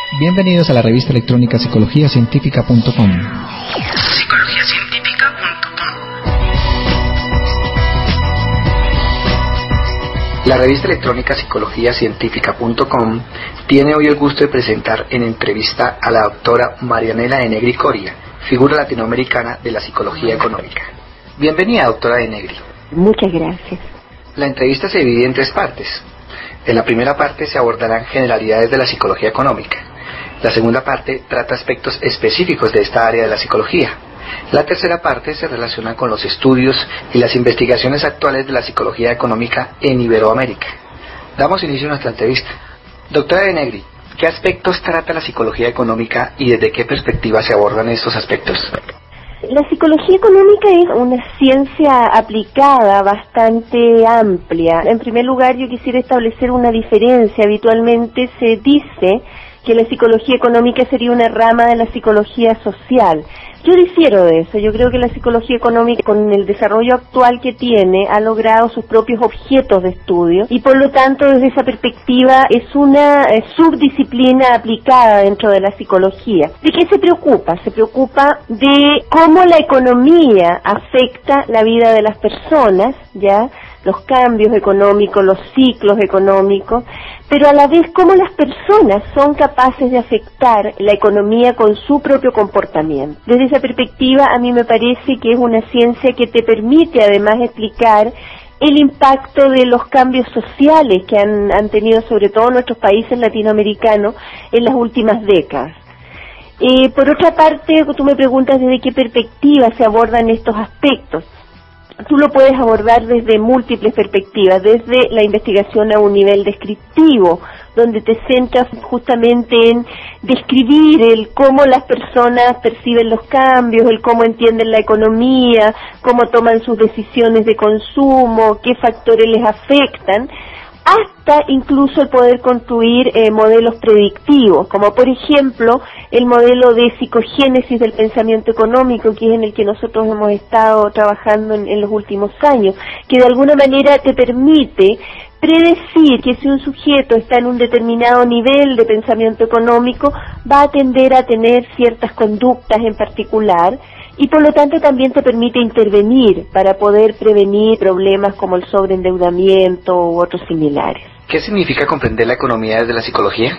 Bienvenidos a la revista electrónica psicologiacientífica.com. La revista electrónica psicologiacientífica.com tiene hoy el gusto de presentar en entrevista a la doctora Marianela de Negri Coria, figura latinoamericana de la psicología económica. Bienvenida, doctora de Negri. Muchas gracias. La entrevista se divide en tres partes. En la primera parte se abordarán generalidades de la psicología económica. La segunda parte trata aspectos específicos de esta área de la psicología. La tercera parte se relaciona con los estudios y las investigaciones actuales de la psicología económica en Iberoamérica. Damos inicio a nuestra entrevista. Doctora de Negri, ¿qué aspectos trata la psicología económica y desde qué perspectiva se abordan estos aspectos? La psicología económica es una ciencia aplicada bastante amplia. En primer lugar, yo quisiera establecer una diferencia. Habitualmente se dice que la psicología económica sería una rama de la psicología social. Yo difiero de eso. Yo creo que la psicología económica, con el desarrollo actual que tiene, ha logrado sus propios objetos de estudio y por lo tanto desde esa perspectiva es una subdisciplina aplicada dentro de la psicología. ¿De qué se preocupa? Se preocupa de cómo la economía afecta la vida de las personas, ¿ya? Los cambios económicos, los ciclos económicos, pero a la vez cómo las personas son capaces de afectar la economía con su propio comportamiento. Desde esa perspectiva, a mí me parece que es una ciencia que te permite además explicar el impacto de los cambios sociales que han tenido sobre todo nuestros países latinoamericanos en las últimas décadas. Por otra parte, tú me preguntas desde qué perspectiva se abordan estos aspectos. Tú lo puedes abordar desde múltiples perspectivas, desde la investigación a un nivel descriptivo, donde te centras justamente en describir el cómo las personas perciben los cambios, el cómo entienden la economía, cómo toman sus decisiones de consumo, qué factores les afectan, hasta incluso el poder construir modelos predictivos, como por ejemplo el modelo de psicogénesis del pensamiento económico, que es en el que nosotros hemos estado trabajando en los últimos años, que de alguna manera te permite predecir que si un sujeto está en un determinado nivel de pensamiento económico, va a tender a tener ciertas conductas en particular, y por lo tanto también te permite intervenir para poder prevenir problemas como el sobreendeudamiento u otros similares. ¿Qué significa comprender la economía desde la psicología?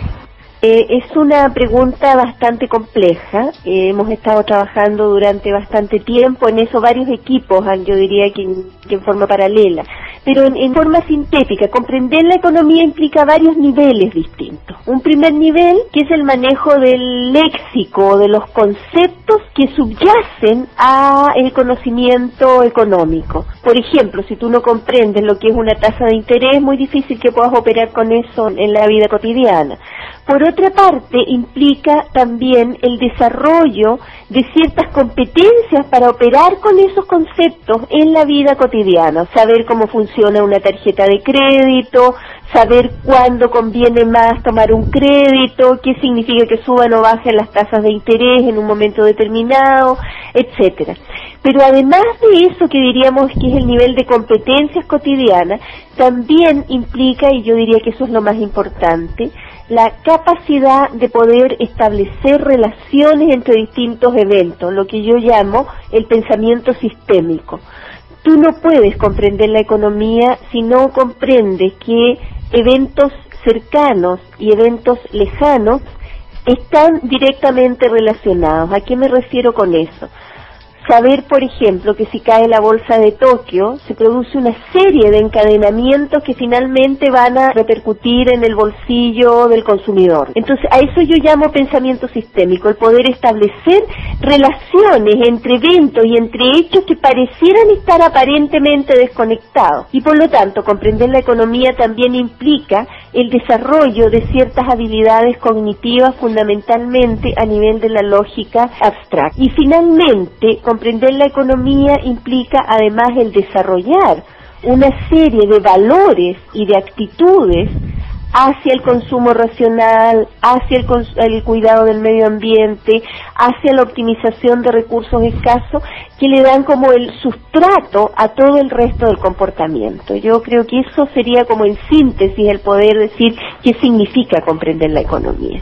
Es una pregunta bastante compleja. Hemos estado trabajando durante bastante tiempo en eso, varios equipos, yo diría que en forma paralela. Pero en forma sintética, comprender la economía implica varios niveles distintos. Un primer nivel, que es el manejo del léxico, de los conceptos que subyacen al conocimiento económico. Por ejemplo, si tú no comprendes lo que es una tasa de interés, es muy difícil que puedas operar con eso en la vida cotidiana. Por otra parte, implica también el desarrollo de ciertas competencias para operar con esos conceptos en la vida cotidiana. Saber cómo funciona una tarjeta de crédito, saber cuándo conviene más tomar un crédito, qué significa que suban o bajen las tasas de interés en un momento determinado, etcétera. Pero además de eso, que diríamos que es el nivel de competencias cotidianas, también implica, y yo diría que eso es lo más importante, la capacidad de poder establecer relaciones entre distintos eventos, lo que yo llamo el pensamiento sistémico. Tú no puedes comprender la economía si no comprendes que eventos cercanos y eventos lejanos están directamente relacionados. ¿A qué me refiero con eso? Saber, por ejemplo, que si cae la bolsa de Tokio, se produce una serie de encadenamientos que finalmente van a repercutir en el bolsillo del consumidor. Entonces, a eso yo llamo pensamiento sistémico, el poder establecer relaciones entre eventos y entre hechos que parecieran estar aparentemente desconectados. Y por lo tanto, comprender la economía también implica el desarrollo de ciertas habilidades cognitivas, fundamentalmente a nivel de la lógica abstracta. Y finalmente, comprender la economía implica además el desarrollar una serie de valores y de actitudes hacia el consumo racional, hacia el cuidado del medio ambiente, hacia la optimización de recursos escasos, que le dan como el sustrato a todo el resto del comportamiento. Yo creo que eso sería como en síntesis el poder decir qué significa comprender la economía.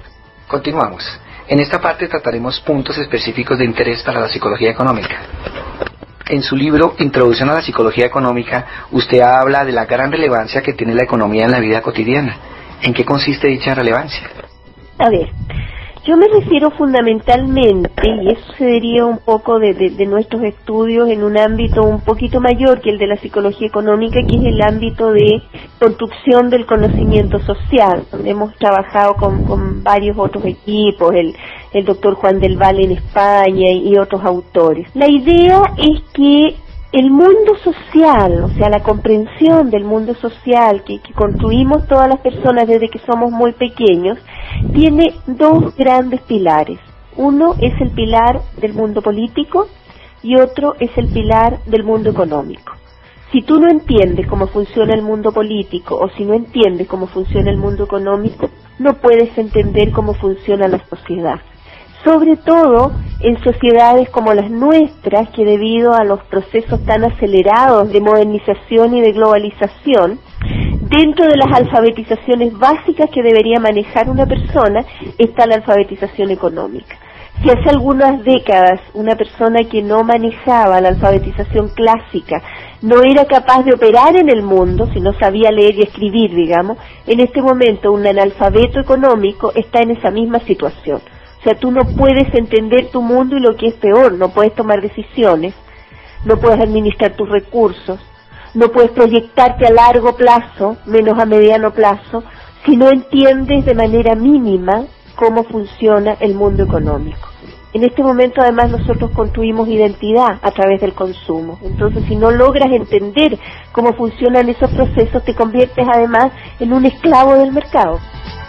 Continuamos. En esta parte trataremos puntos específicos de interés para la psicología económica. En su libro Introducción a la Psicología Económica, usted habla de la gran relevancia que tiene la economía en la vida cotidiana. ¿En qué consiste dicha relevancia? A ver, yo me refiero fundamentalmente, y eso se deriva un poco de nuestros estudios en un ámbito un poquito mayor que el de la psicología económica, que es el ámbito de construcción del conocimiento social, donde hemos trabajado con varios otros equipos, el doctor Juan del Valle en España y otros autores. La idea es que el mundo social, o sea, la comprensión del mundo social que construimos todas las personas desde que somos muy pequeños, tiene dos grandes pilares. Uno es el pilar del mundo político y otro es el pilar del mundo económico. Si tú no entiendes cómo funciona el mundo político o si no entiendes cómo funciona el mundo económico, no puedes entender cómo funciona la sociedad. Sobre todo en sociedades como las nuestras, que debido a los procesos tan acelerados de modernización y de globalización, dentro de las alfabetizaciones básicas que debería manejar una persona está la alfabetización económica. Si hace algunas décadas una persona que no manejaba la alfabetización clásica no era capaz de operar en el mundo, si no sabía leer y escribir, digamos, en este momento un analfabeto económico está en esa misma situación. O sea, tú no puedes entender tu mundo y lo que es peor, no puedes tomar decisiones, no puedes administrar tus recursos, no puedes proyectarte a largo plazo, menos a mediano plazo, si no entiendes de manera mínima cómo funciona el mundo económico. En este momento, además, nosotros construimos identidad a través del consumo. Entonces, si no logras entender cómo funcionan esos procesos, te conviertes, además, en un esclavo del mercado.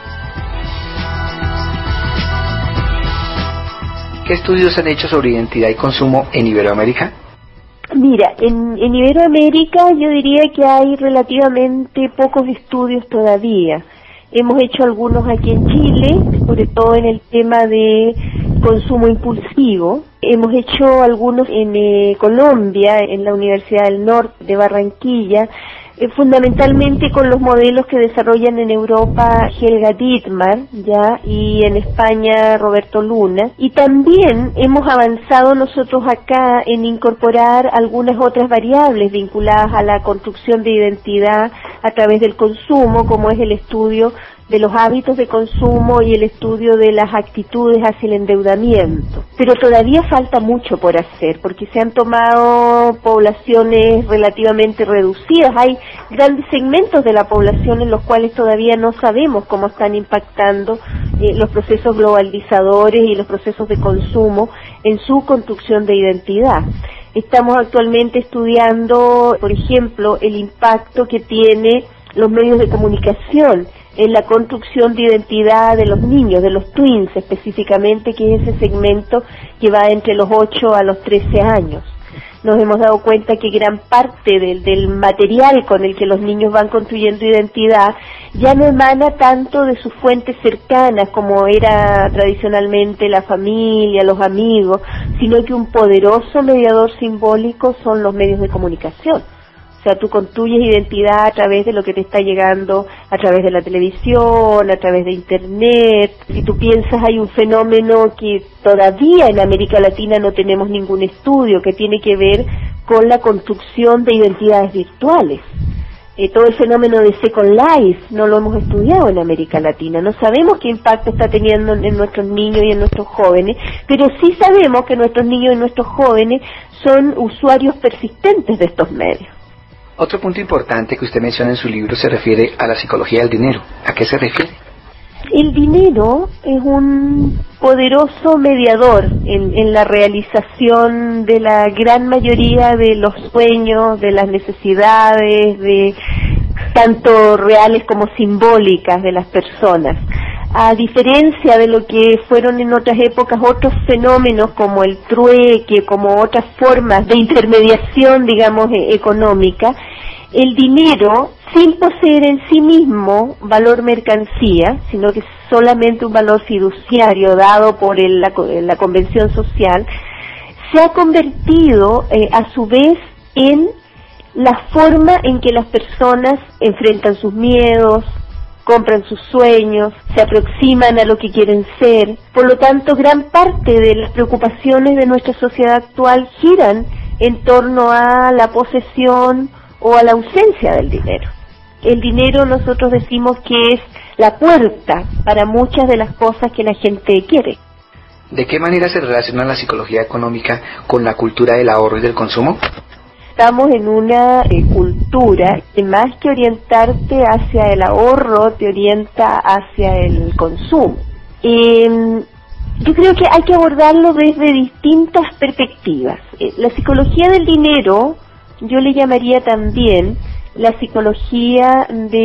¿Qué estudios han hecho sobre identidad y consumo en Iberoamérica? Mira, en Iberoamérica yo diría que hay relativamente pocos estudios todavía. Hemos hecho algunos aquí en Chile, sobre todo en el tema de consumo impulsivo. Hemos hecho algunos en Colombia, en la Universidad del Norte de Barranquilla, fundamentalmente con los modelos que desarrollan en Europa Helga Dittmar, ya, y en España Roberto Luna. Y también hemos avanzado nosotros acá en incorporar algunas otras variables vinculadas a la construcción de identidad a través del consumo, como es el estudio de los hábitos de consumo y el estudio de las actitudes hacia el endeudamiento. Pero todavía falta mucho por hacer, porque se han tomado poblaciones relativamente reducidas. Hay grandes segmentos de la población en los cuales todavía no sabemos cómo están impactando los procesos globalizadores y los procesos de consumo en su construcción de identidad. Estamos actualmente estudiando, por ejemplo, el impacto que tiene los medios de comunicación en la construcción de identidad de los niños, de los tweens específicamente, que es ese segmento que va entre los 8 a los 13 años. Nos hemos dado cuenta que gran parte del material con el que los niños van construyendo identidad ya no emana tanto de sus fuentes cercanas como era tradicionalmente la familia, los amigos, sino que un poderoso mediador simbólico son los medios de comunicación. O sea, tú construyes identidad a través de lo que te está llegando, a través de la televisión, a través de internet. Si tú piensas, hay un fenómeno que todavía en América Latina no tenemos ningún estudio, que tiene que ver con la construcción de identidades virtuales. Todo el fenómeno de Second Life no lo hemos estudiado en América Latina. No sabemos qué impacto está teniendo en nuestros niños y en nuestros jóvenes, pero sí sabemos que nuestros niños y nuestros jóvenes son usuarios persistentes de estos medios. Otro punto importante que usted menciona en su libro se refiere a la psicología del dinero. ¿A qué se refiere? El dinero es un poderoso mediador en la realización de la gran mayoría de los sueños, de las necesidades, de tanto reales como simbólicas de las personas. A diferencia de lo que fueron en otras épocas otros fenómenos como el trueque, como otras formas de intermediación, digamos, económica, el dinero, sin poseer en sí mismo valor mercancía, sino que solamente un valor fiduciario dado por la convención social, se ha convertido a su vez en la forma en que las personas enfrentan sus miedos, compran sus sueños, se aproximan a lo que quieren ser. Por lo tanto, gran parte de las preocupaciones de nuestra sociedad actual giran en torno a la posesión o a la ausencia del dinero. El dinero nosotros decimos que es la puerta para muchas de las cosas que la gente quiere. ¿De qué manera se relaciona la psicología económica con la cultura del ahorro y del consumo? Estamos en una cultura que más que orientarte hacia el ahorro, te orienta hacia el consumo. Yo creo que hay que abordarlo desde distintas perspectivas. La psicología del dinero, yo le llamaría también la psicología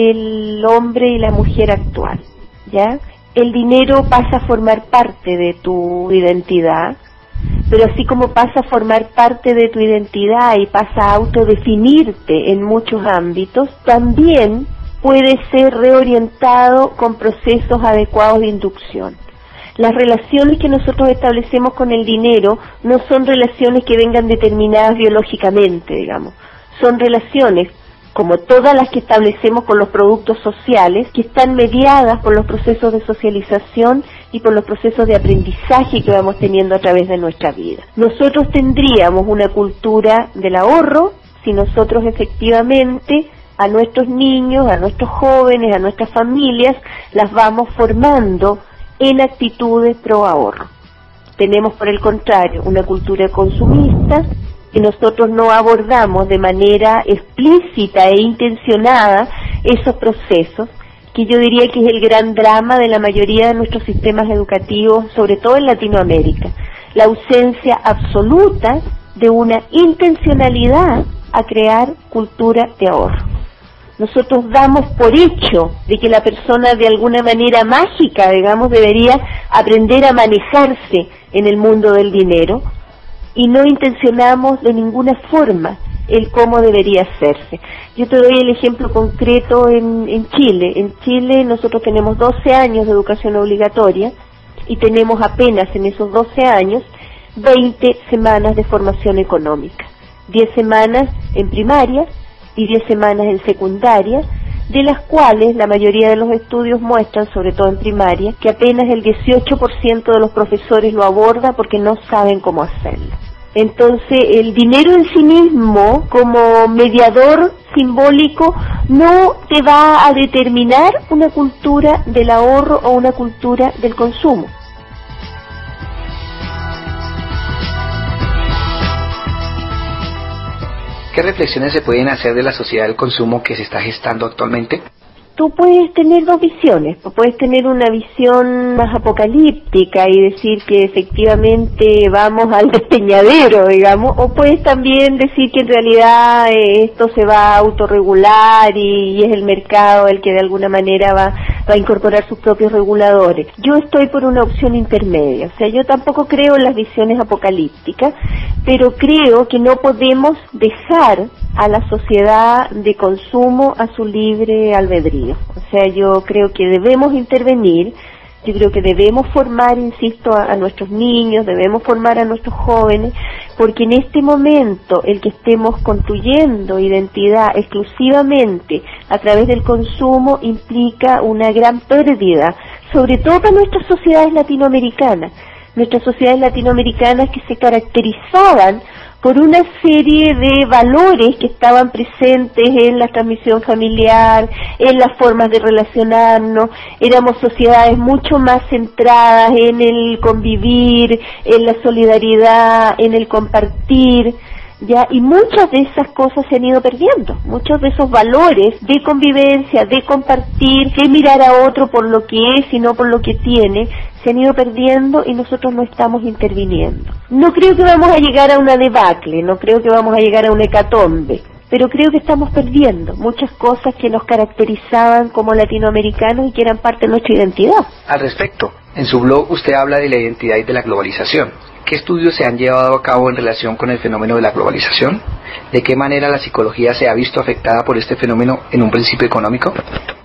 del hombre y la mujer actual, ¿ya? El dinero pasa a formar parte de tu identidad, pero así como pasa a formar parte de tu identidad y pasa a autodefinirte en muchos ámbitos, también puede ser reorientado con procesos adecuados de inducción. Las relaciones que nosotros establecemos con el dinero no son relaciones que vengan determinadas biológicamente, digamos. Son relaciones, como todas las que establecemos con los productos sociales, que están mediadas por los procesos de socialización y por los procesos de aprendizaje que vamos teniendo a través de nuestra vida. Nosotros tendríamos una cultura del ahorro si nosotros efectivamente a nuestros niños, a nuestros jóvenes, a nuestras familias, las vamos formando en actitudes pro ahorro. Tenemos, por el contrario, una cultura consumista que nosotros no abordamos de manera explícita e intencionada esos procesos, que yo diría que es el gran drama de la mayoría de nuestros sistemas educativos, sobre todo en Latinoamérica, la ausencia absoluta de una intencionalidad a crear cultura de ahorro. Nosotros damos por hecho de que la persona de alguna manera mágica, digamos, debería aprender a manejarse en el mundo del dinero, y no intencionamos de ninguna forma el cómo debería hacerse. Yo te doy el ejemplo concreto en Chile. En Chile nosotros tenemos 12 años de educación obligatoria y tenemos apenas en esos 12 años 20 semanas de formación económica. 10 semanas en primaria y 10 semanas en secundaria, de las cuales la mayoría de los estudios muestran, sobre todo en primaria, que apenas el 18% de los profesores lo aborda porque no saben cómo hacerlo. Entonces, el dinero en sí mismo, como mediador simbólico, no te va a determinar una cultura del ahorro o una cultura del consumo. ¿Qué reflexiones se pueden hacer de la sociedad del consumo que se está gestando actualmente? Tú puedes tener dos visiones. Puedes tener una visión más apocalíptica y decir que efectivamente vamos al despeñadero, digamos, o puedes también decir que en realidad esto se va a autorregular y es el mercado el que de alguna manera va a incorporar sus propios reguladores. Yo estoy por una opción intermedia, o sea, yo tampoco creo en las visiones apocalípticas, pero creo que no podemos dejar a la sociedad de consumo a su libre albedrío. O sea, yo creo que debemos intervenir, yo creo que debemos formar, insisto, a nuestros niños, debemos formar a nuestros jóvenes, porque en este momento el que estemos construyendo identidad exclusivamente a través del consumo implica una gran pérdida, sobre todo para nuestras sociedades latinoamericanas. Nuestras sociedades latinoamericanas que se caracterizaban por una serie de valores que estaban presentes en la transmisión familiar, en las formas de relacionarnos. Éramos sociedades mucho más centradas en el convivir, en la solidaridad, en el compartir, ¿ya? Y muchas de esas cosas se han ido perdiendo. Muchos de esos valores de convivencia, de compartir, de mirar a otro por lo que es y no por lo que tiene, se han ido perdiendo y nosotros no estamos interviniendo. No creo que vamos a llegar a una debacle, no creo que vamos a llegar a una hecatombe, pero creo que estamos perdiendo muchas cosas que nos caracterizaban como latinoamericanos y que eran parte de nuestra identidad. Al respecto, en su blog usted habla de la identidad y de la globalización. ¿Qué estudios se han llevado a cabo en relación con el fenómeno de la globalización? ¿De qué manera la psicología se ha visto afectada por este fenómeno en un principio económico?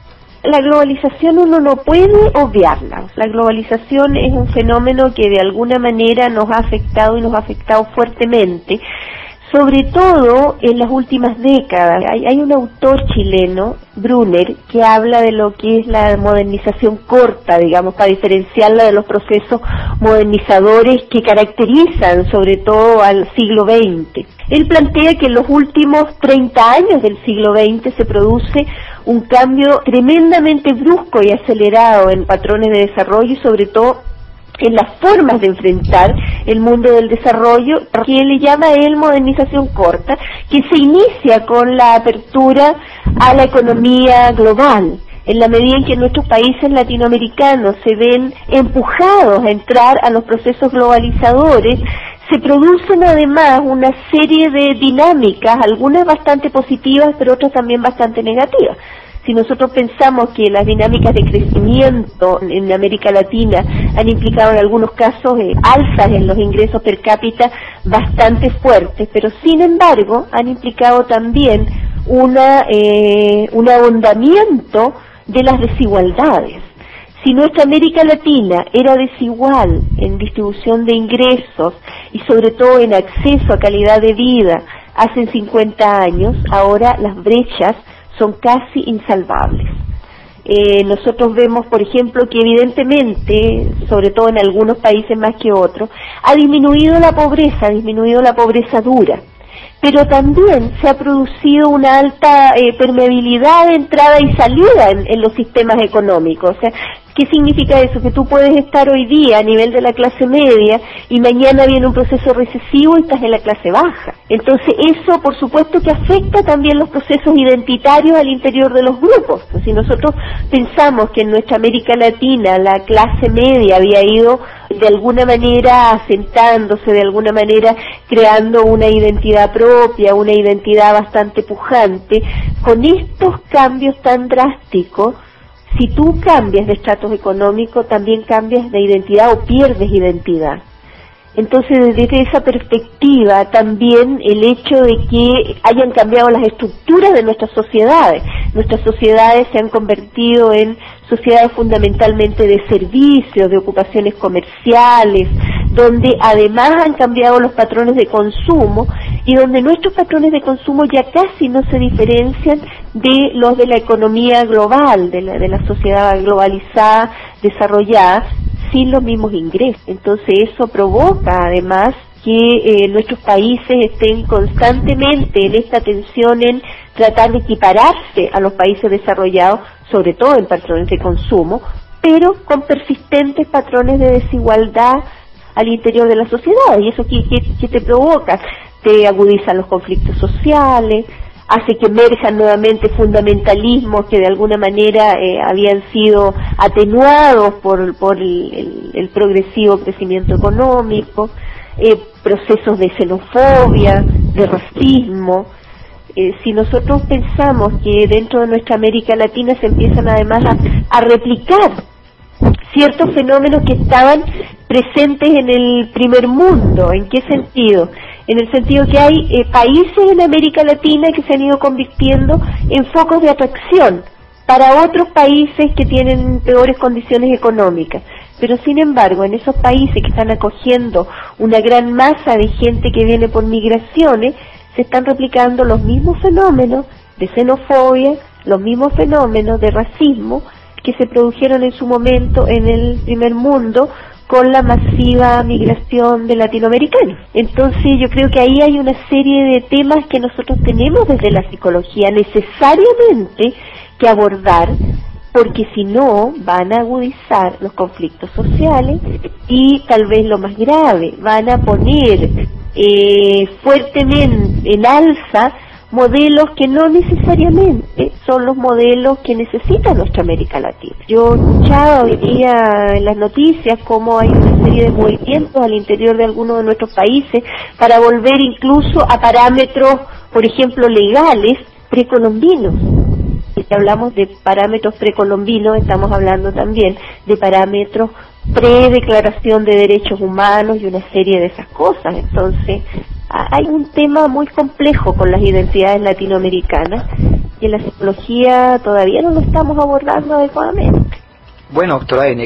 La globalización uno no puede obviarla. La globalización es un fenómeno que de alguna manera nos ha afectado y nos ha afectado fuertemente, sobre todo en las últimas décadas. Hay un autor chileno, Brunner, que habla de lo que es la modernización corta, digamos, para diferenciarla de los procesos modernizadores que caracterizan sobre todo al siglo XX. Él plantea que en los últimos 30 años del siglo XX se produce un cambio tremendamente brusco y acelerado en patrones de desarrollo y sobre todo en las formas de enfrentar el mundo del desarrollo, que le llama él modernización corta, que se inicia con la apertura a la economía global. En la medida en que nuestros países latinoamericanos se ven empujados a entrar a los procesos globalizadores, se producen además una serie de dinámicas, algunas bastante positivas, pero otras también bastante negativas. Si nosotros pensamos que las dinámicas de crecimiento en América Latina han implicado en algunos casos alzas en los ingresos per cápita bastante fuertes, pero sin embargo han implicado también un ahondamiento de las desigualdades. Si nuestra América Latina era desigual en distribución de ingresos y sobre todo en acceso a calidad de vida hace 50 años, ahora las brechas son casi insalvables. Nosotros vemos, por ejemplo, que evidentemente, sobre todo en algunos países más que otros, ha disminuido la pobreza dura, pero también se ha producido una alta permeabilidad de entrada y salida en los sistemas económicos. O sea, ¿qué significa eso? Que tú puedes estar hoy día a nivel de la clase media y mañana viene un proceso recesivo y estás en la clase baja. Entonces eso, por supuesto, que afecta también los procesos identitarios al interior de los grupos. Pues si nosotros pensamos que en nuestra América Latina la clase media había ido de alguna manera asentándose, de alguna manera creando una identidad propia, una identidad bastante pujante, con estos cambios tan drásticos, si tú cambias de estratos económico, también cambias de identidad o pierdes identidad. Entonces, desde esa perspectiva, también el hecho de que hayan cambiado las estructuras de nuestras sociedades. Nuestras sociedades se han convertido en sociedades fundamentalmente de servicios, de ocupaciones comerciales, donde además han cambiado los patrones de consumo y donde nuestros patrones de consumo ya casi no se diferencian de los de la economía global, de la sociedad globalizada, desarrollada, sin los mismos ingresos. Entonces eso provoca además que nuestros países estén constantemente en esta tensión en tratar de equipararse a los países desarrollados, sobre todo en patrones de consumo, pero con persistentes patrones de desigualdad al interior de la sociedad. ¿Y eso qué te provoca? Te agudizan los conflictos sociales, hace que emerjan nuevamente fundamentalismos que de alguna manera habían sido atenuados por el progresivo crecimiento económico, procesos de xenofobia, de racismo. Si nosotros pensamos que dentro de nuestra América Latina se empiezan además a replicar ciertos fenómenos que estaban presentes en el primer mundo. ¿En qué sentido? En el sentido que hay países en América Latina que se han ido convirtiendo en focos de atracción para otros países que tienen peores condiciones económicas. Pero sin embargo, en esos países que están acogiendo una gran masa de gente que viene por migraciones, se están replicando los mismos fenómenos de xenofobia, los mismos fenómenos de racismo que se produjeron en su momento en el primer mundo con la masiva migración de latinoamericanos. Entonces yo creo que ahí hay una serie de temas que nosotros tenemos desde la psicología necesariamente que abordar, porque si no van a agudizar los conflictos sociales y tal vez lo más grave, van a poner fuertemente en alza modelos que no necesariamente son los modelos que necesita nuestra América Latina. Yo escuchaba hoy día en las noticias cómo hay una serie de movimientos al interior de algunos de nuestros países para volver incluso a parámetros, por ejemplo, legales precolombinos. Si hablamos de parámetros precolombinos, estamos hablando también de parámetros pre-declaración de derechos humanos y una serie de esas cosas. Entonces, hay un tema muy complejo con las identidades latinoamericanas y en la psicología todavía no lo estamos abordando adecuadamente. Bueno, doctora de Negri,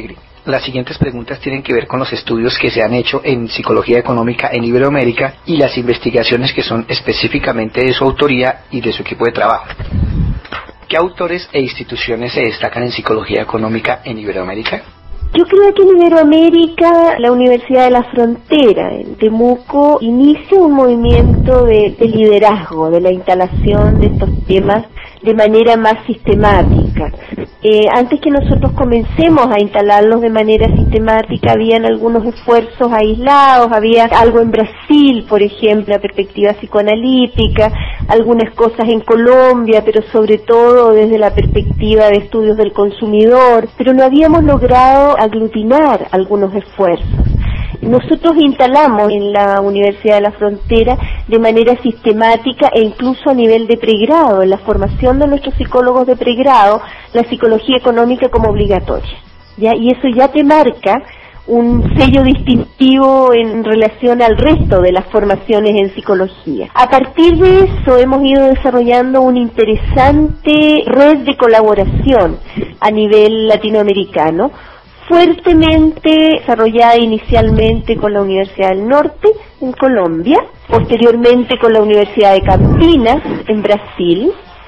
Las siguientes preguntas tienen que ver con los estudios que se han hecho en psicología económica en Iberoamérica y las investigaciones que son específicamente de su autoría y de su equipo de trabajo. ¿Qué autores e instituciones se destacan en psicología económica en Iberoamérica? Yo creo que en Iberoamérica la Universidad de la Frontera, en Temuco, inicia un movimiento de liderazgo, de la instalación de estos temas de manera más sistemática. Antes que nosotros comencemos a instalarlos de manera sistemática, habían algunos esfuerzos aislados, había algo en Brasil, por ejemplo, la perspectiva psicoanalítica, algunas cosas en Colombia, pero sobre todo desde la perspectiva de estudios del consumidor, pero no habíamos logrado aglutinar algunos esfuerzos. Nosotros instalamos en la Universidad de la Frontera de manera sistemática e incluso a nivel de pregrado, en la formación de nuestros psicólogos de pregrado, la psicología económica como obligatoria, ¿ya? Y eso ya te marca un sello distintivo en relación al resto de las formaciones en psicología. A partir de eso hemos ido desarrollando una interesante red de colaboración a nivel latinoamericano, fuertemente desarrollada inicialmente con la Universidad del Norte en Colombia, posteriormente con la Universidad de Campinas en Brasil,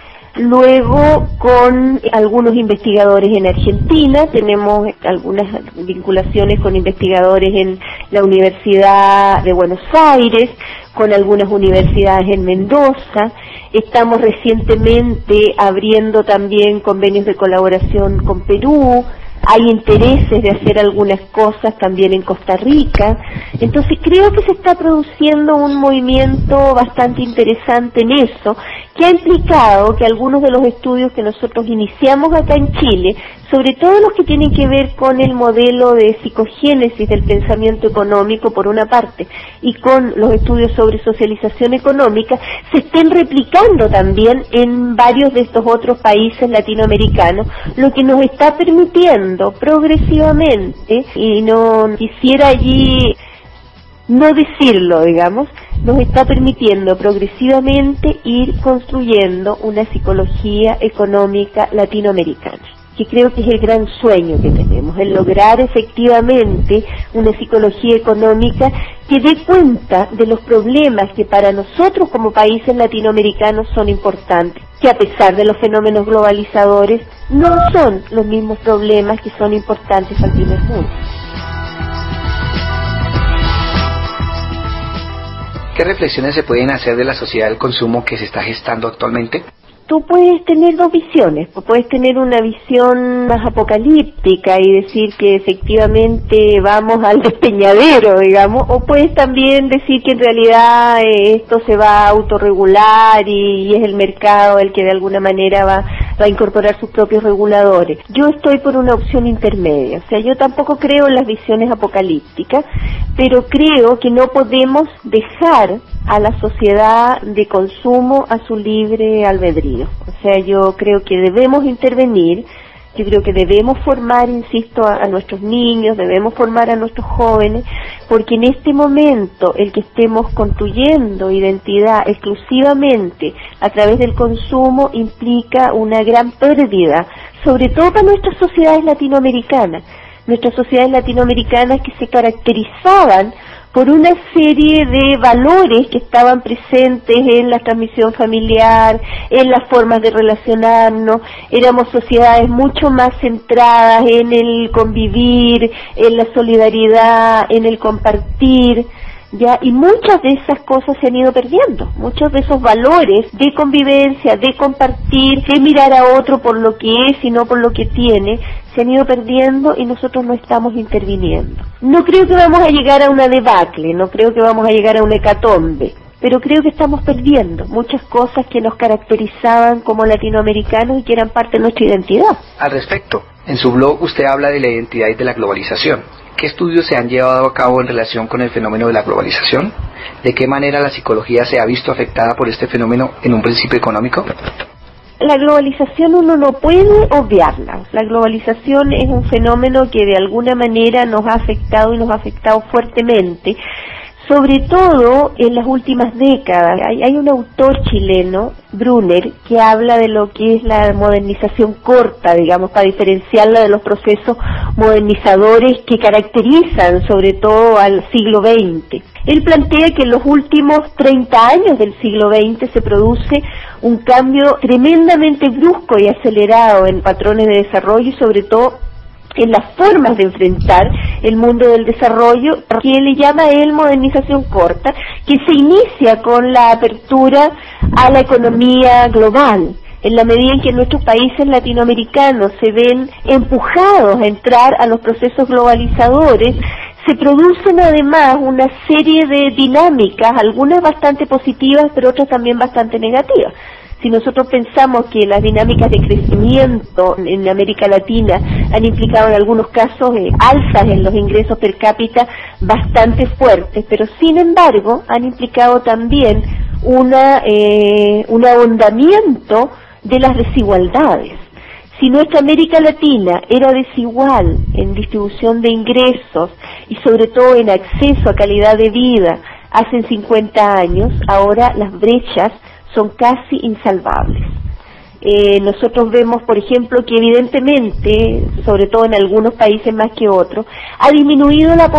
luego con algunos investigadores en Argentina, tenemos algunas vinculaciones con investigadores en la Universidad de Buenos Aires, con algunas universidades en Mendoza, estamos recientemente abriendo también convenios de colaboración con Perú, hay intereses de hacer algunas cosas también en Costa Rica, entonces creo que se está produciendo un movimiento bastante interesante en eso, que ha implicado que algunos de los estudios que nosotros iniciamos acá en Chile, sobre todo los que tienen que ver con el modelo de psicogénesis del pensamiento económico por una parte, y con los estudios sobre socialización económica, se estén replicando también en varios de estos otros países latinoamericanos, lo que nos está permitiendo progresivamente, y no quisiera allí no decirlo, digamos, nos está permitiendo progresivamente ir construyendo una psicología económica latinoamericana, que creo que es el gran sueño que tenemos, el lograr efectivamente una psicología económica que dé cuenta de los problemas que para nosotros como países latinoamericanos son importantes, que a pesar de los fenómenos globalizadores no son los mismos problemas que son importantes al primer mundo. ¿Qué reflexiones se pueden hacer de la sociedad del consumo que se está gestando actualmente? Tú puedes tener dos visiones, puedes tener una visión más apocalíptica y decir que efectivamente vamos al despeñadero, digamos, o puedes también decir que en realidad esto se va a autorregular y es el mercado el que de alguna manera va a incorporar sus propios reguladores. Yo estoy por una opción intermedia, o sea, yo tampoco creo en las visiones apocalípticas, pero creo que no podemos dejar a la sociedad de consumo a su libre albedrío. O sea, yo creo que debemos intervenir, yo creo que debemos formar, insisto, a nuestros niños, debemos formar a nuestros jóvenes, porque en este momento el que estemos construyendo identidad exclusivamente a través del consumo implica una gran pérdida, sobre todo para nuestras sociedades latinoamericanas que se caracterizaban por una serie de valores que estaban presentes en la transmisión familiar, en las formas de relacionarnos. Éramos sociedades mucho más centradas en el convivir, en la solidaridad, en el compartir, ¿ya? Y muchas de esas cosas se han ido perdiendo, muchos de esos valores de convivencia, de compartir, de mirar a otro por lo que es y no por lo que tiene, se han ido perdiendo y nosotros no estamos interviniendo. No creo que vamos a llegar a una debacle, no creo que vamos a llegar a una hecatombe, pero creo que estamos perdiendo muchas cosas que nos caracterizaban como latinoamericanos y que eran parte de nuestra identidad. Al respecto, en su blog usted habla de la identidad y de la globalización. ¿Qué estudios se han llevado a cabo en relación con el fenómeno de la globalización? ¿De qué manera la psicología se ha visto afectada por este fenómeno en un principio económico? La globalización uno no puede obviarla. La globalización es un fenómeno que de alguna manera nos ha afectado y nos ha afectado fuertemente, sobre todo en las últimas décadas. Hay un autor chileno, Brunner, que habla de lo que es la modernización corta, digamos, para diferenciarla de los procesos modernizadores que caracterizan sobre todo al siglo XX. Él plantea que en los últimos 30 años del siglo XX se produce un cambio tremendamente brusco y acelerado en patrones de desarrollo y sobre todo en las formas de enfrentar el mundo del desarrollo, que le llama él modernización corta, que se inicia con la apertura a la economía global. En la medida en que nuestros países latinoamericanos se ven empujados a entrar a los procesos globalizadores, se producen además una serie de dinámicas, algunas bastante positivas, pero otras también bastante negativas. Si nosotros pensamos que las dinámicas de crecimiento en América Latina han implicado en algunos casos alzas en los ingresos per cápita bastante fuertes, pero sin embargo han implicado también un ahondamiento de las desigualdades. Si nuestra América Latina era desigual en distribución de ingresos y sobre todo en acceso a calidad de vida hace 50 años, ahora las brechas son casi insalvables. Nosotros vemos, por ejemplo, que evidentemente, sobre todo en algunos países más que otros, ha disminuido la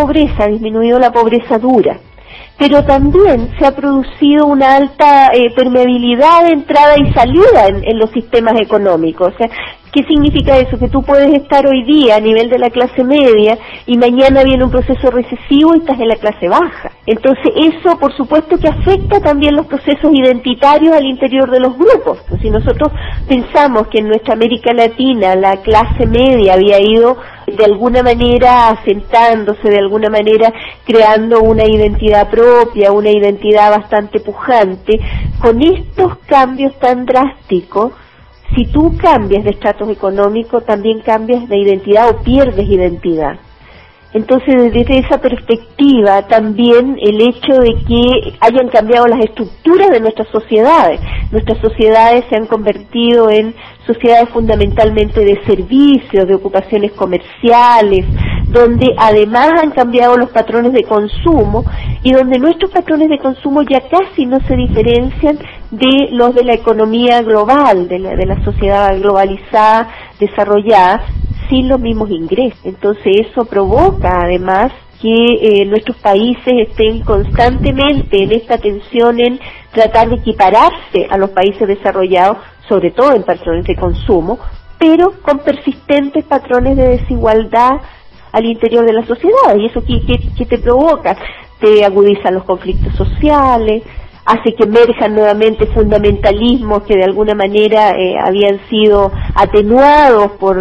pobreza dura, pero también se ha producido una alta permeabilidad de entrada y salida en los sistemas económicos. O sea, ¿qué significa eso? Que tú puedes estar hoy día a nivel de la clase media y mañana viene un proceso recesivo y estás en la clase baja. Entonces eso, por supuesto, que afecta también los procesos identitarios al interior de los grupos. Pues si nosotros pensamos que en nuestra América Latina la clase media había ido de alguna manera asentándose, de alguna manera creando una identidad propia, una identidad bastante pujante, con estos cambios tan drásticos, si tú cambias de estatus económico, también cambias de identidad o pierdes identidad. Entonces, desde esa perspectiva, también el hecho de que hayan cambiado las estructuras de nuestras sociedades. Nuestras sociedades se han convertido en sociedades fundamentalmente de servicios, de ocupaciones comerciales, donde además han cambiado los patrones de consumo y donde nuestros patrones de consumo ya casi no se diferencian de los de la economía global, de la sociedad globalizada, desarrollada, sin los mismos ingresos. Entonces eso provoca además que nuestros países estén constantemente en esta tensión en tratar de equipararse a los países desarrollados, sobre todo en patrones de consumo, pero con persistentes patrones de desigualdad al interior de la sociedad. ¿Y eso qué te provoca? Te agudizan los conflictos sociales, hace que emerjan nuevamente fundamentalismos que de alguna manera habían sido atenuados por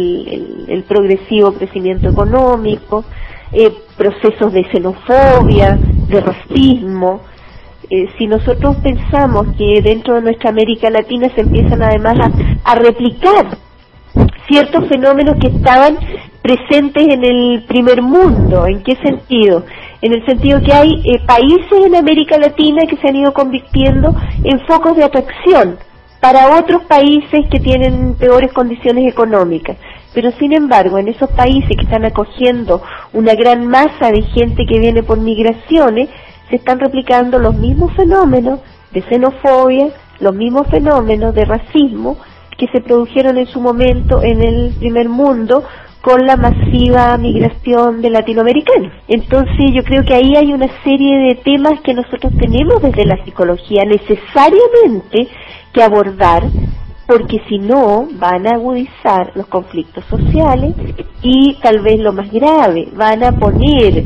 el progresivo crecimiento económico, procesos de xenofobia, de racismo. Si nosotros pensamos que dentro de nuestra América Latina se empiezan además a replicar ciertos fenómenos que estaban presentes en el primer mundo. ¿En qué sentido? En el sentido que hay países en América Latina que se han ido convirtiendo en focos de atracción para otros países que tienen peores condiciones económicas. Pero sin embargo, en esos países que están acogiendo una gran masa de gente que viene por migraciones, se están replicando los mismos fenómenos de xenofobia, los mismos fenómenos de racismo que se produjeron en su momento en el primer mundo con la masiva migración de latinoamericanos. Entonces yo creo que ahí hay una serie de temas que nosotros tenemos desde la psicología necesariamente que abordar, porque si no van a agudizar los conflictos sociales y tal vez lo más grave, van a poner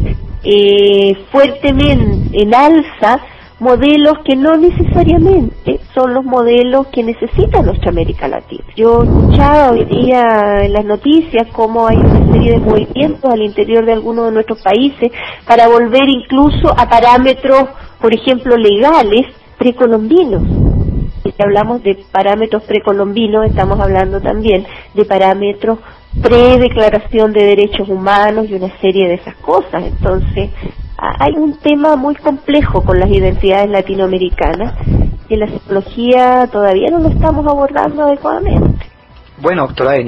fuertemente en alza modelos que no necesariamente son los modelos que necesita nuestra América Latina. Yo escuchaba hoy día en las noticias cómo hay una serie de movimientos al interior de algunos de nuestros países para volver incluso a parámetros, por ejemplo, legales precolombinos. Si hablamos de parámetros precolombinos, estamos hablando también de parámetros pre-declaración de derechos humanos y una serie de esas cosas. Entonces, hay un tema muy complejo con las identidades latinoamericanas que en la psicología todavía no lo estamos abordando adecuadamente. Bueno, doctora Benegri,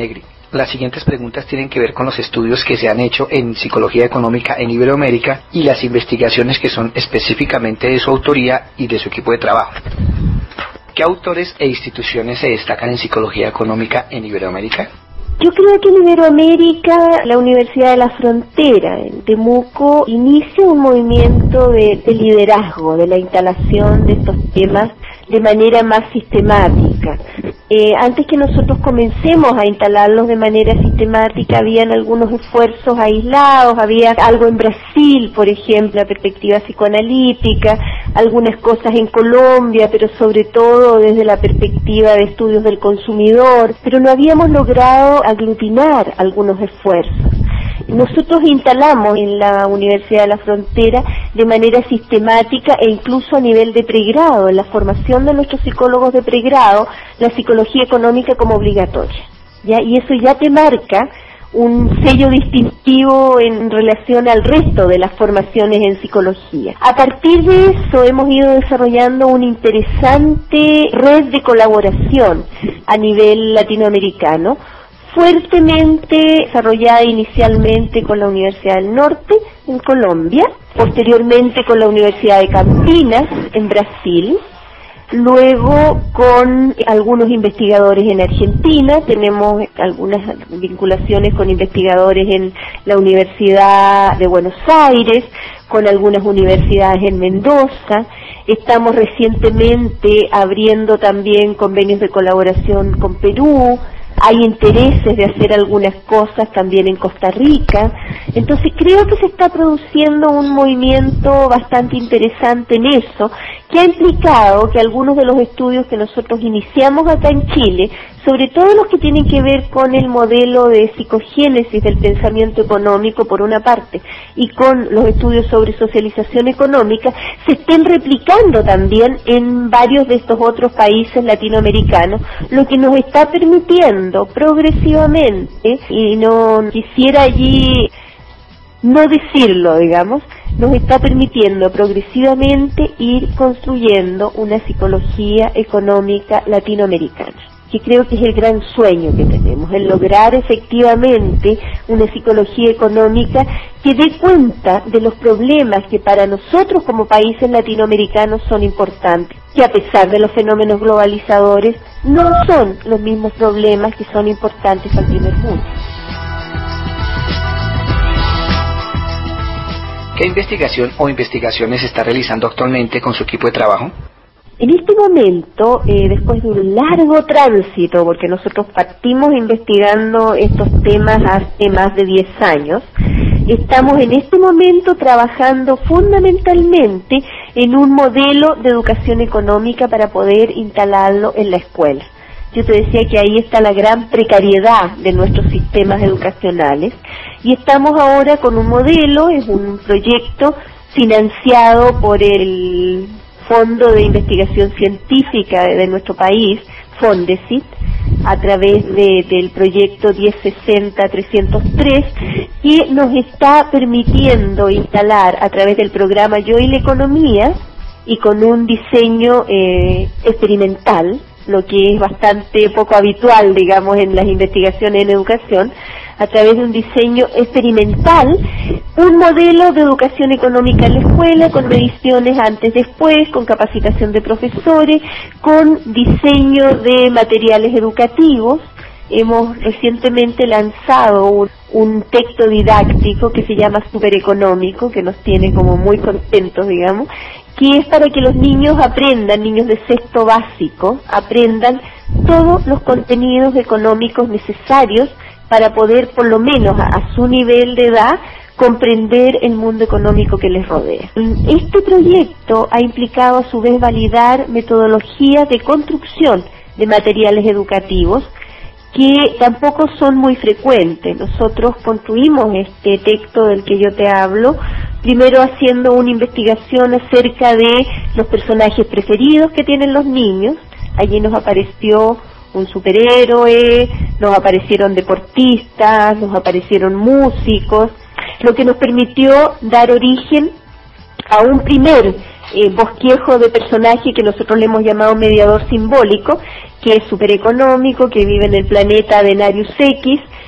Las siguientes preguntas tienen que ver con los estudios que se han hecho en psicología económica en Iberoamérica y las investigaciones que son específicamente de su autoría y de su equipo de trabajo. ¿Qué autores e instituciones se destacan en psicología económica en Iberoamérica? Yo creo que en Iberoamérica la Universidad de la Frontera, en Temuco, inicia un movimiento de liderazgo, de la instalación de estos temas de manera más sistemática. Antes que nosotros comencemos a instalarlos de manera sistemática, habían algunos esfuerzos aislados, había algo en Brasil, por ejemplo, la perspectiva psicoanalítica, algunas cosas en Colombia, pero sobre todo desde la perspectiva de estudios del consumidor, pero no habíamos logrado aglutinar algunos esfuerzos. Nosotros instalamos en la Universidad de la Frontera de manera sistemática e incluso a nivel de pregrado, en la formación de nuestros psicólogos de pregrado, la psicología económica como obligatoria, ¿ya? Y eso ya te marca un sello distintivo en relación al resto de las formaciones en psicología. A partir de eso hemos ido desarrollando una interesante red de colaboración a nivel latinoamericano, fuertemente desarrollada inicialmente con la Universidad del Norte en Colombia, posteriormente con la Universidad de Campinas en Brasil, luego con algunos investigadores en Argentina, tenemos algunas vinculaciones con investigadores en la Universidad de Buenos Aires, con algunas universidades en Mendoza. Estamos recientemente abriendo también convenios de colaboración con Perú. Hay intereses de hacer algunas cosas también en Costa Rica. Entonces creo que se está produciendo un movimiento bastante interesante en eso, que ha implicado que algunos de los estudios que nosotros iniciamos acá en Chile, sobre todo los que tienen que ver con el modelo de psicogénesis del pensamiento económico por una parte, y con los estudios sobre socialización económica, se estén replicando también en varios de estos otros países latinoamericanos, lo que nos está permitiendo progresivamente, y no quisiera allí no decirlo, digamos, nos está permitiendo progresivamente ir construyendo una psicología económica latinoamericana, que creo que es el gran sueño que tenemos, el lograr efectivamente una psicología económica que dé cuenta de los problemas que para nosotros como países latinoamericanos son importantes, que a pesar de los fenómenos globalizadores no son los mismos problemas que son importantes al primer mundo. ¿Qué investigación o investigaciones está realizando actualmente con su equipo de trabajo? En este momento, después de un largo tránsito, porque nosotros partimos investigando estos temas hace más de 10 años, estamos en este momento trabajando fundamentalmente en un modelo de educación económica para poder instalarlo en la escuela. Yo te decía que ahí está la gran precariedad de nuestros sistemas educacionales, y estamos ahora con un modelo, es un proyecto financiado por el Fondo de Investigación Científica de nuestro país, Fondesit, a través del proyecto 1060-303, que nos está permitiendo instalar a través del programa Yo y la Economía, y con un diseño experimental, lo que es bastante poco habitual, digamos, en las investigaciones en educación, a través de un diseño experimental, un modelo de educación económica en la escuela, con mediciones antes-después, con capacitación de profesores, con diseño de materiales educativos. Hemos recientemente lanzado un texto didáctico que se llama Supereconómico, que nos tiene como muy contentos, digamos, que es para que los niños aprendan, niños de sexto básico, aprendan todos los contenidos económicos necesarios para poder, por lo menos a su nivel de edad, comprender el mundo económico que les rodea. Este proyecto ha implicado a su vez validar metodologías de construcción de materiales educativos que tampoco son muy frecuentes. Nosotros construimos este texto del que yo te hablo, primero haciendo una investigación acerca de los personajes preferidos que tienen los niños. Allí nos apareció un superhéroe, nos aparecieron deportistas, nos aparecieron músicos, lo que nos permitió dar origen a un primer bosquejo de personaje que nosotros le hemos llamado mediador simbólico, que es supereconómico, que vive en el planeta Denarius X,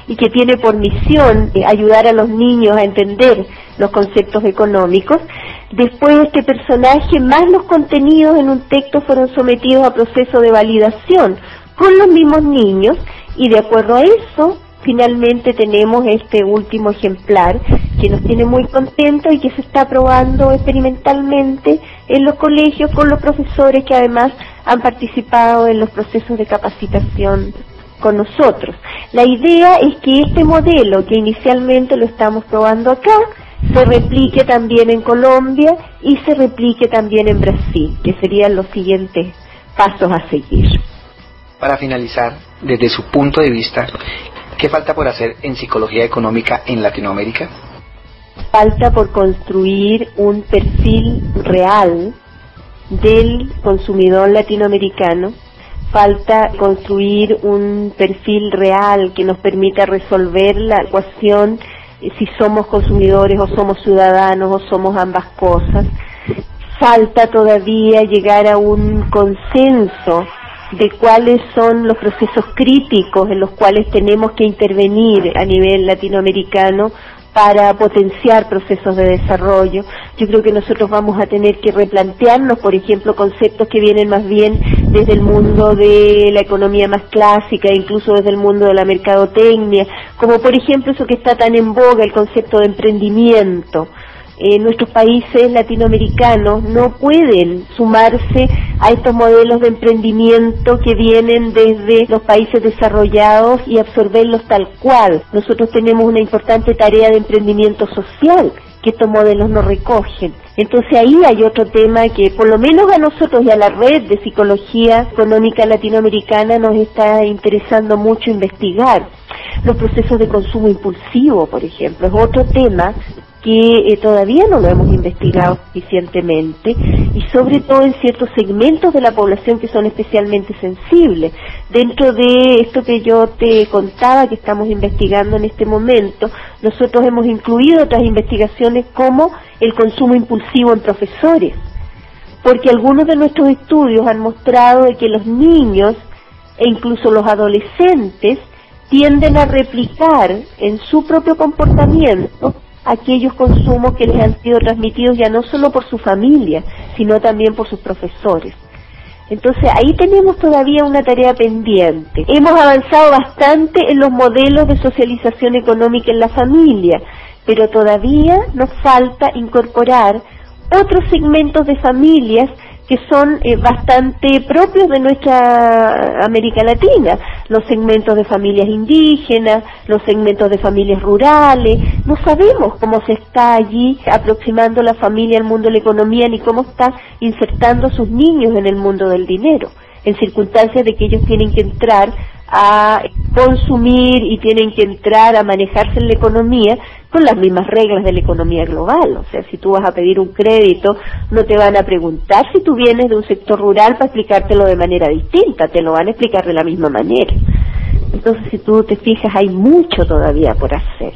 y que tiene por misión ayudar a los niños a entender los conceptos económicos. Después este personaje más los contenidos en un texto fueron sometidos a proceso de validación con los mismos niños, y de acuerdo a eso finalmente tenemos este último ejemplar que nos tiene muy contentos y que se está probando experimentalmente en los colegios con los profesores que además han participado en los procesos de capacitación con nosotros. La idea es que este modelo, que inicialmente lo estamos probando acá, se replique también en Colombia y se replique también en Brasil, que serían los siguientes pasos a seguir. Para finalizar, desde su punto de vista, ¿qué falta por hacer en psicología económica en Latinoamérica? Falta por construir un perfil real del consumidor latinoamericano. Falta construir un perfil real que nos permita resolver la ecuación si somos consumidores o somos ciudadanos o somos ambas cosas. Falta todavía llegar a un consenso de cuáles son los procesos críticos en los cuales tenemos que intervenir a nivel latinoamericano para potenciar procesos de desarrollo. Yo creo que nosotros vamos a tener que replantearnos, por ejemplo, conceptos que vienen más bien desde el mundo de la economía más clásica, incluso desde el mundo de la mercadotecnia, como por ejemplo eso que está tan en boga, el concepto de emprendimiento. Nuestros países latinoamericanos no pueden sumarse a estos modelos de emprendimiento que vienen desde los países desarrollados y absorberlos tal cual. Nosotros tenemos una importante tarea de emprendimiento social que estos modelos no recogen. Entonces ahí hay otro tema que por lo menos a nosotros y a la red de psicología económica latinoamericana nos está interesando mucho investigar. Los procesos de consumo impulsivo, por ejemplo, es otro tema que todavía no lo hemos investigado suficientemente, y sobre todo en ciertos segmentos de la población que son especialmente sensibles. Dentro de esto que yo te contaba que estamos investigando en este momento, nosotros hemos incluido otras investigaciones como el consumo impulsivo en profesores, porque algunos de nuestros estudios han mostrado de que los niños e incluso los adolescentes tienden a replicar en su propio comportamiento aquellos consumos que les han sido transmitidos ya no solo por su familia, sino también por sus profesores. Entonces ahí tenemos todavía una tarea pendiente. Hemos avanzado bastante en los modelos de socialización económica en la familia, pero todavía nos falta incorporar otros segmentos de familias que son bastante propios de nuestra América Latina, los segmentos de familias indígenas, los segmentos de familias rurales. No sabemos cómo se está allí aproximando la familia al mundo de la economía, ni cómo está insertando a sus niños en el mundo del dinero, en circunstancias de que ellos tienen que entrar a consumir y tienen que entrar a manejarse en la economía con las mismas reglas de la economía global. O sea, si tú vas a pedir un crédito, no te van a preguntar si tú vienes de un sector rural para explicártelo de manera distinta, te lo van a explicar de la misma manera. Entonces, si tú te fijas, hay mucho todavía por hacer.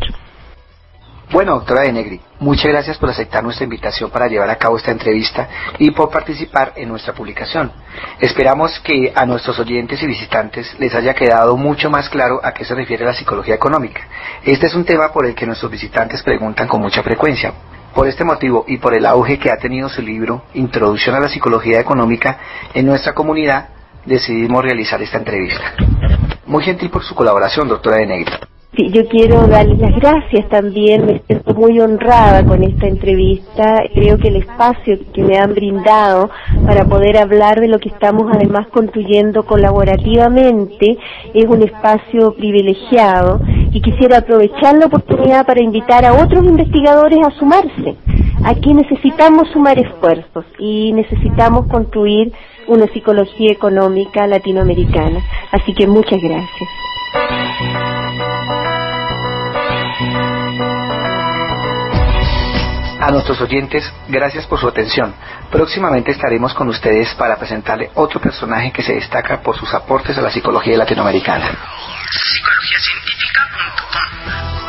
Bueno, doctora de Negri, muchas gracias por aceptar nuestra invitación para llevar a cabo esta entrevista y por participar en nuestra publicación. Esperamos que a nuestros oyentes y visitantes les haya quedado mucho más claro a qué se refiere la psicología económica. Este es un tema por el que nuestros visitantes preguntan con mucha frecuencia. Por este motivo y por el auge que ha tenido su libro Introducción a la Psicología Económica en nuestra comunidad, decidimos realizar esta entrevista. Muy gentil por su colaboración, doctora de Negri. Sí, yo quiero darles las gracias también, me siento muy honrada con esta entrevista. Creo que el espacio que me han brindado para poder hablar de lo que estamos además construyendo colaborativamente es un espacio privilegiado, y quisiera aprovechar la oportunidad para invitar a otros investigadores a sumarse. Aquí necesitamos sumar esfuerzos y necesitamos construir una psicología económica latinoamericana. Así que muchas gracias. A nuestros oyentes, gracias por su atención. Próximamente estaremos con ustedes para presentarle otro personaje que se destaca por sus aportes a la psicología latinoamericana. psicologiacientífica.com